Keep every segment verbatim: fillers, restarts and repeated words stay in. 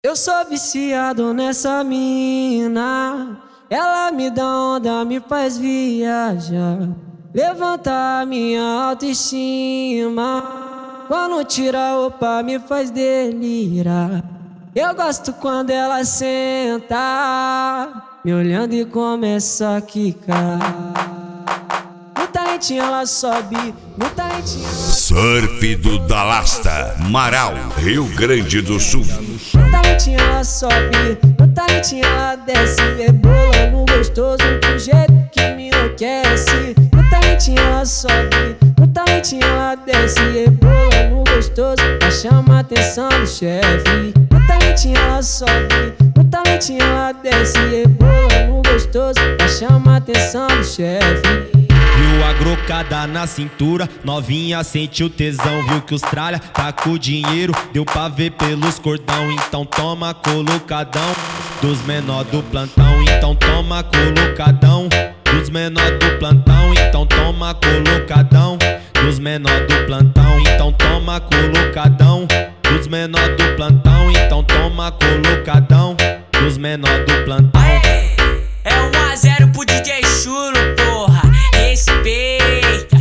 Eu sou viciado nessa mina, ela me dá onda, me faz viajar, levanta a minha autoestima. Quando tira a roupa me faz delirar. Eu gosto quando ela senta, me olhando e começa a quicar. No talentinho ela sobe, no talentinho ela... Surf do Dalasta, Marau, Rio Grande do Sul. No talentinho ela sobe, no talentinho ela desce, rebolando gostoso do jeito que me enlouquece. No talentinho ela sobe, no talentinho ela desce, rebolando gostoso pra chamar a atenção do chefe. No talentinho ela sobe, no talentinho ela desce, rebolando gostoso pra chamar a atenção do chefe. Viu a grocada na cintura, novinha sentiu tesão. Viu que os tralha tá com dinheiro, deu pra ver pelos cordão. Então toma colocadão dos menor do plantão. Então toma colocadão dos menor do plantão. Então toma colocadão dos menor do plantão. Então toma colocadão dos menor do plantão. Então toma colocadão dos menor do plantão. É um a zero pro D J Chulo, porra. Respeita.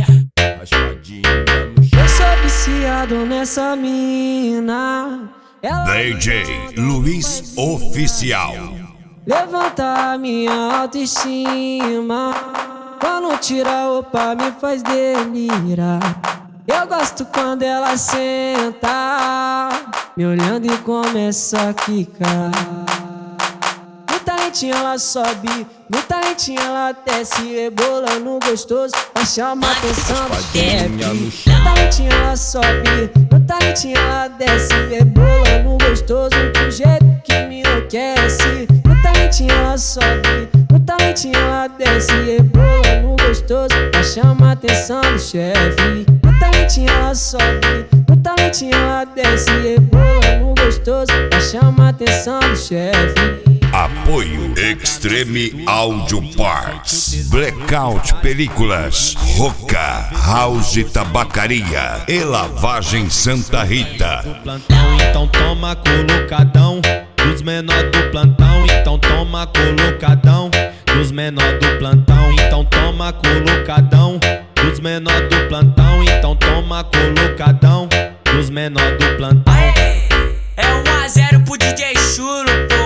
Eu sou viciado nessa mina, ela D J Luiz Oficial. levanta a minha autoestima. Quando tira a roupa me faz delirar. Eu gosto quando ela senta, me olhando e começa a quicar. No talentinho ela sobe, no talentinho ela desce, rebolando gostoso pra chamar a atenção do chefe. No talentinho ela sobe, no talentinho ela desce, rebolando gostoso do jeito que me enlouquece. No talentinho ela sobe, no talentinho ela desce, rebolando gostoso pra chamar a atenção do chefe. No talentinho ela sobe, no talentinho ela desce, rebolando gostoso pra chamar a atenção do chefe. Apoio Extreme Audio Parts, Blackout Películas, Roca, House Tabacaria e Lavagem Santa Rita. Então toma colocadão dos menor do plantão. Então toma colocadão dos menor do plantão. Então toma colocadão dos menor do plantão. Então toma colocadão dos menor do plantão. É um a zero pro D J Chulo, porra.